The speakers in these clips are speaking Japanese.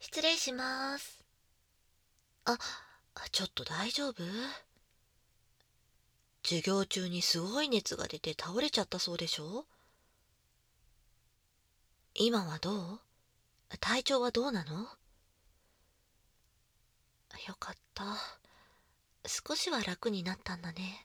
失礼します。あ、ちょっと大丈夫？授業中にすごい熱が出て倒れちゃったそうでしょ？今はどう？体調はどうなの？よかった。少しは楽になったんだね。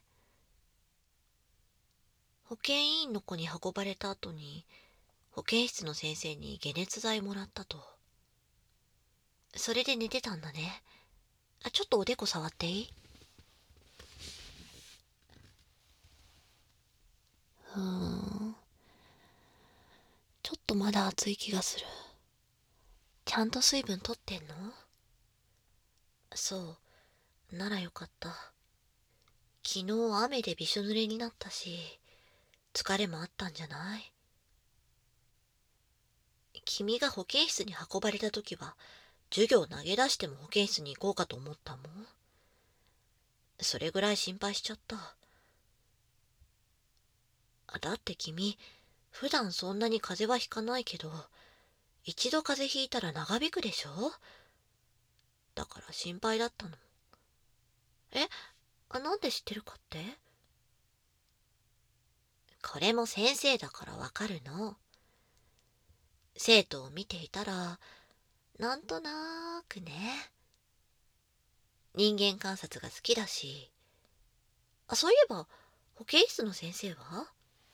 保健委員の子に運ばれた後に、保健室の先生に解熱剤もらったと。それで寝てたんだね。ちょっとおでこ触っていい？うーん。ちょっとまだ暑い気がする。ちゃんと水分取ってんの？そう、ならよかった。昨日雨でびしょ濡れになったし、疲れもあったんじゃない？君が保健室に運ばれた時は、授業投げ出しても保健室に行こうかと思ったもん。それぐらい心配しちゃった。だって君、普段そんなに風邪はひかないけど、一度風邪ひいたら長引くでしょ？だから心配だったの。え、なんで知ってるかって？これも先生だからわかるの。生徒を見ていたら、なんとなーくね。人間観察が好きだし。そういえば、保健室の先生は？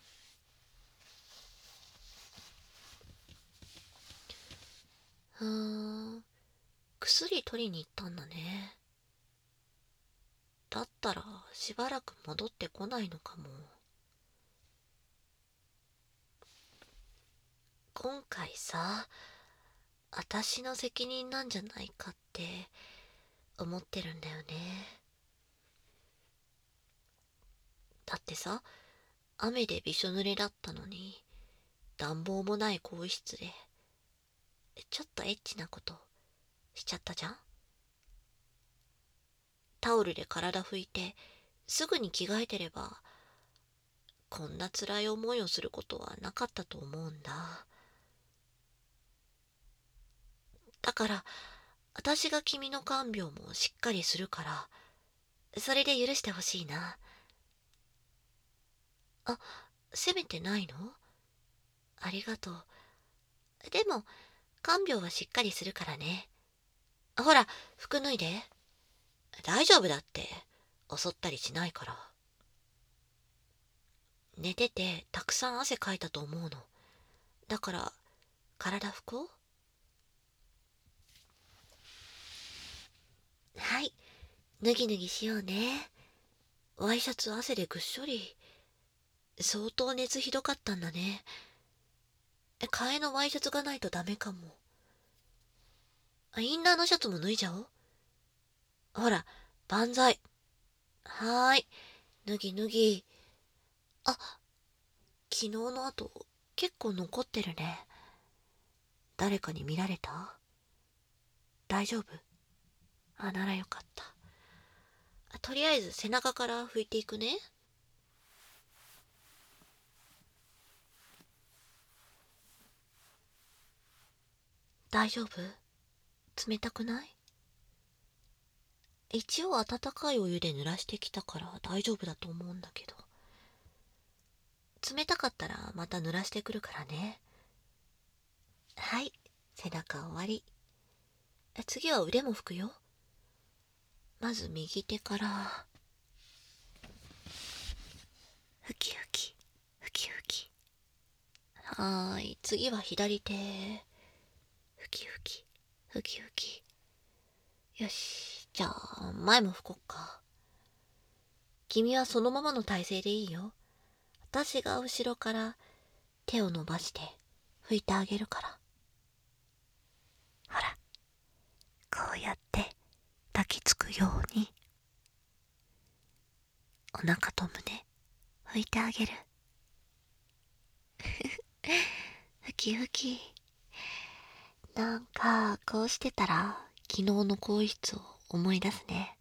うーん、薬取りに行ったんだね。だったら、しばらく戻ってこないのかも。今回さ、私の責任なんじゃないかって思ってるんだよね。だってさ、雨でびしょ濡れだったのに、暖房もない更衣室で、ちょっとエッチなことしちゃったじゃん？タオルで体拭いて、すぐに着替えてれば、こんな辛い思いをすることはなかったと思うんだ。だから、私が君の看病もしっかりするから、それで許してほしいな。あ、責めてないの？ありがとう。でも、看病はしっかりするからね。ほら、服脱いで。大丈夫だって。襲ったりしないから。寝ててたくさん汗かいたと思うの。だから、体拭こう。はい、脱ぎ脱ぎしようね。ワイシャツ汗でぐっしょり。相当熱ひどかったんだね。替えのワイシャツがないとダメかも。インナーのシャツも脱いじゃおう。ほら、万歳。はーい。脱ぎ脱ぎ。あ、昨日の後、結構残ってるね。誰かに見られた？大丈夫？ならよかった。とりあえず背中から拭いていくね。大丈夫？冷たくない？一応温かいお湯で濡らしてきたから大丈夫だと思うんだけど。冷たかったらまた濡らしてくるからね。はい、背中終わり。次は腕も拭くよ。まず右手から、ふきふき、ふきふき。はーい、次は左手。ふきふき、ふきふき。よし、じゃあ前も拭こっか。君はそのままの体勢でいいよ。私が後ろから手を伸ばして拭いてあげるから。ほら、こうやって抱きつくように、お腹と胸拭いてあげる。ふきふき。なんかこうしてたら昨日の更衣室を思い出すね。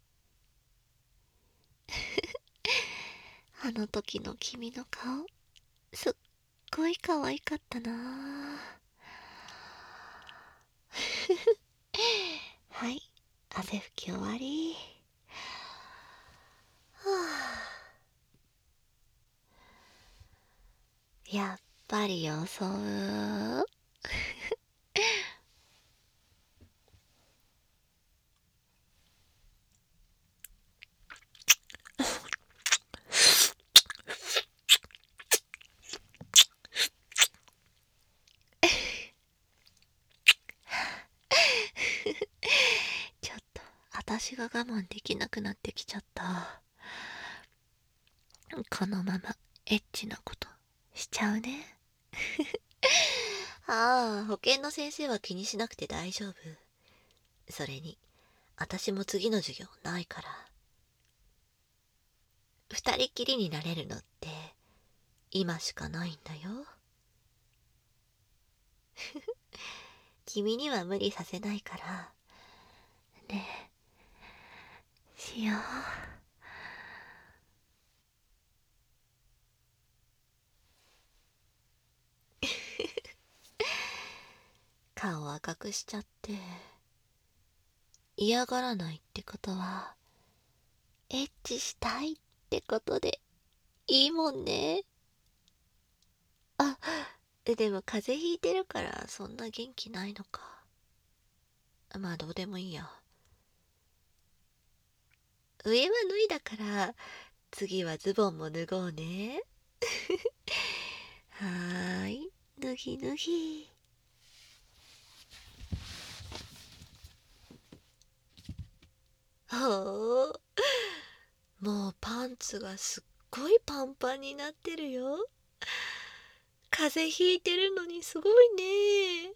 あの時の君の顔、すっごい可愛かったな。 襲う。ちょっと私が我慢できなくなってきちゃった。このままエッチなことしちゃうね。ああ、保健の先生は気にしなくて大丈夫。それに私も次の授業ないから。二人きりになれるのって今しかないんだよ。君には無理させないからね。しよう。顔赤くしちゃって嫌がらないってことはエッチしたいってことでいいもんね。あ、でも風邪ひいてるからそんな元気ないのか。まあどうでもいいや。上は脱いだから次はズボンも脱ごうね。はーい、脱ぎ脱ぎ。ほう、もうパンツがすっごいパンパンになってるよ。風邪ひいてるのにすごいね。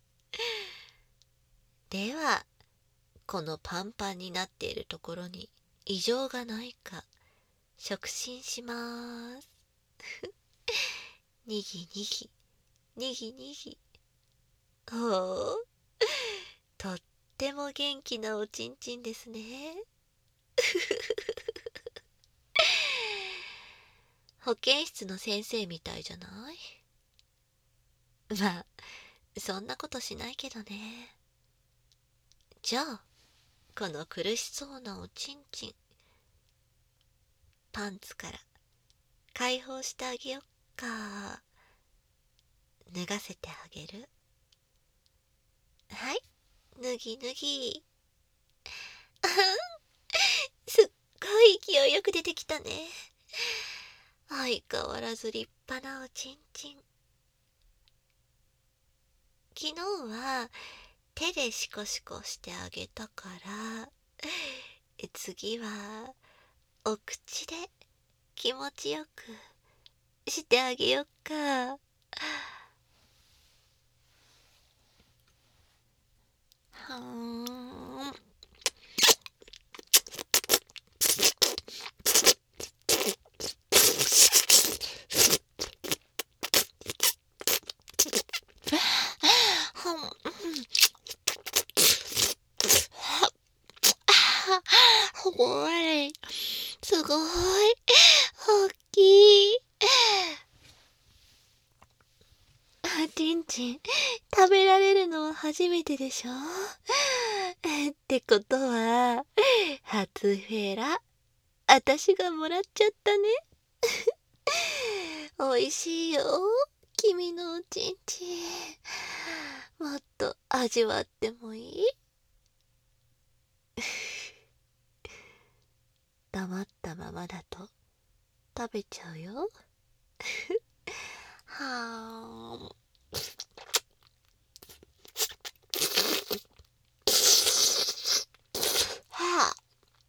ではこのパンパンになっているところに異常がないか触診します。にぎにぎにぎにぎ。ほう、とっても元気なおちんちんですね。保健室の先生みたいじゃない？まあそんなことしないけどね。じゃあこの苦しそうなおちんちんパンツから解放してあげよっか。脱がせてあげる。はい、脱ぎ脱ぎ。すっごい勢いよく出てきたね。相変わらず立派なおちんちん。昨日は手でシコシコしてあげたから、次はお口で気持ちよくしてあげよっか。はーん。すごい。すごい。大きい。ちんちん食べられるのは初めてでしょ。ってことは初フェラ私がもらっちゃったね。おいしいよ君のおちんちん。もっと味わってもいい？黙ったままだと食べちゃうよ。はーん。はあ。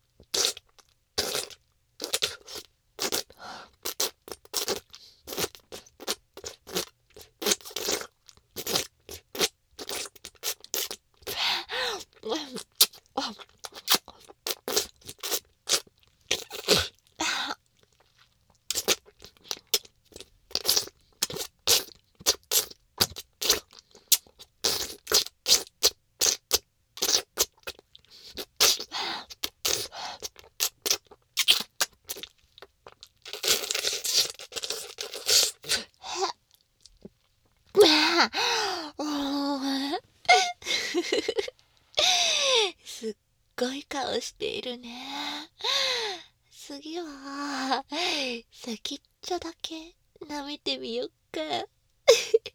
すっごい顔しているね。次は先っちょだけ舐めてみよっか。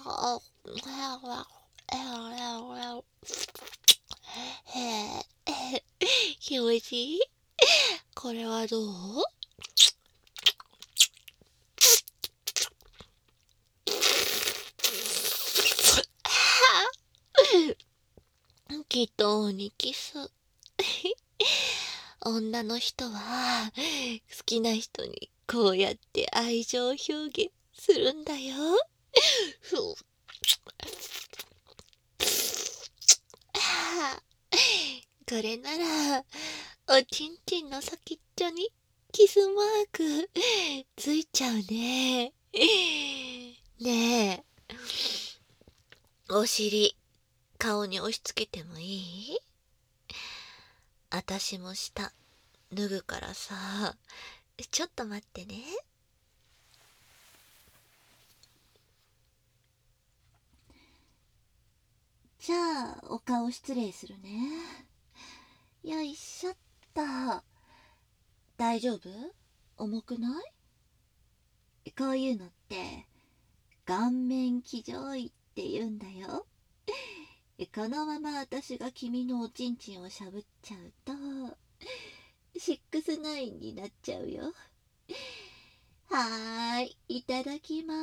気持ちいい？これはどう？きっとにキス。女の人は好きな人にこうやって愛情表現するんだよ。これならおちんちんの先っちょにキスマークついちゃうね。ねえ、お尻顔に押し付けてもいい？あたしも下脱ぐからさ、ちょっと待ってね。じゃあお顔失礼するね。よいしょっと。大丈夫？重くない？こういうのって顔面騎乗位って言うんだよ。このまま私が君のおちんちんをしゃぶっちゃうと6-9になっちゃうよ。はーい、いただきます。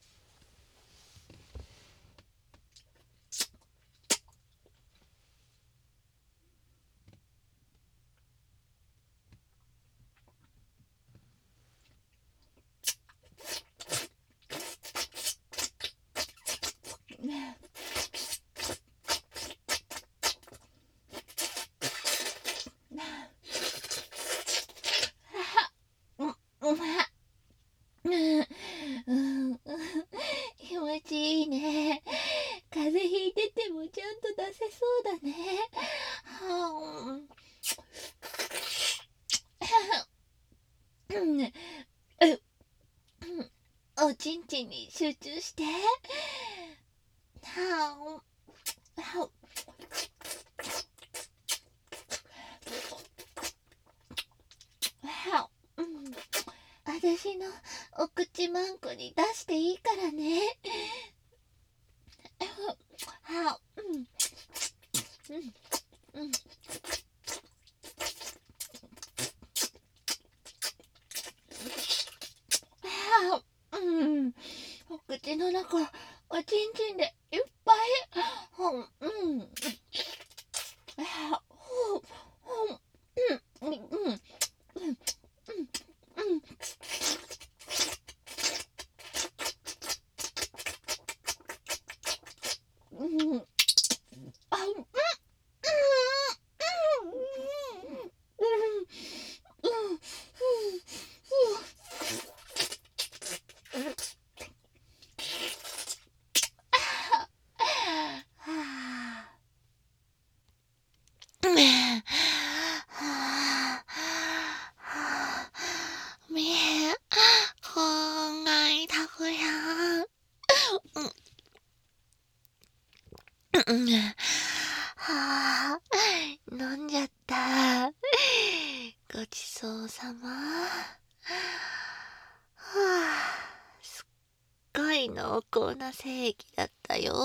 気持ちいいね。風邪ひいててもちゃんと出せそうだね。おちんちんに集中して。私のお口マンコに出していいからね。お口の中おちんちんでいっぱい。はあ、飲んじゃった。ごちそうさま。はあ、すっごい濃厚な精液だったよ。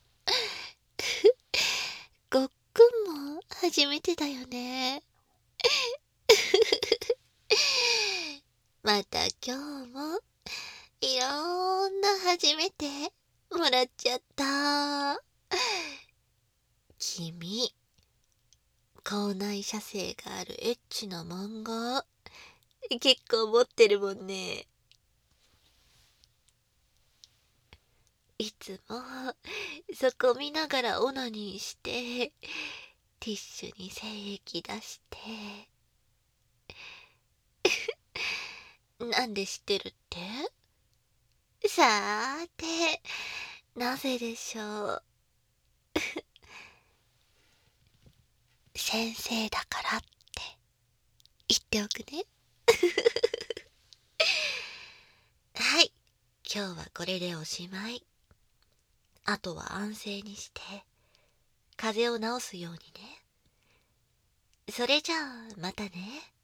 ごっくんも初めてだよね。また今日もいろんな初めてもらっちゃった。君、校内射精があるエッチな漫画結構持ってるもんね。いつもそこ見ながらオナニーしてティッシュに精液出してなんで知ってるって？さーて、なぜでしょう？先生だからって言っておくね。はい、今日はこれでおしまい。あとは安静にして風邪を治すようにね。それじゃあまたね。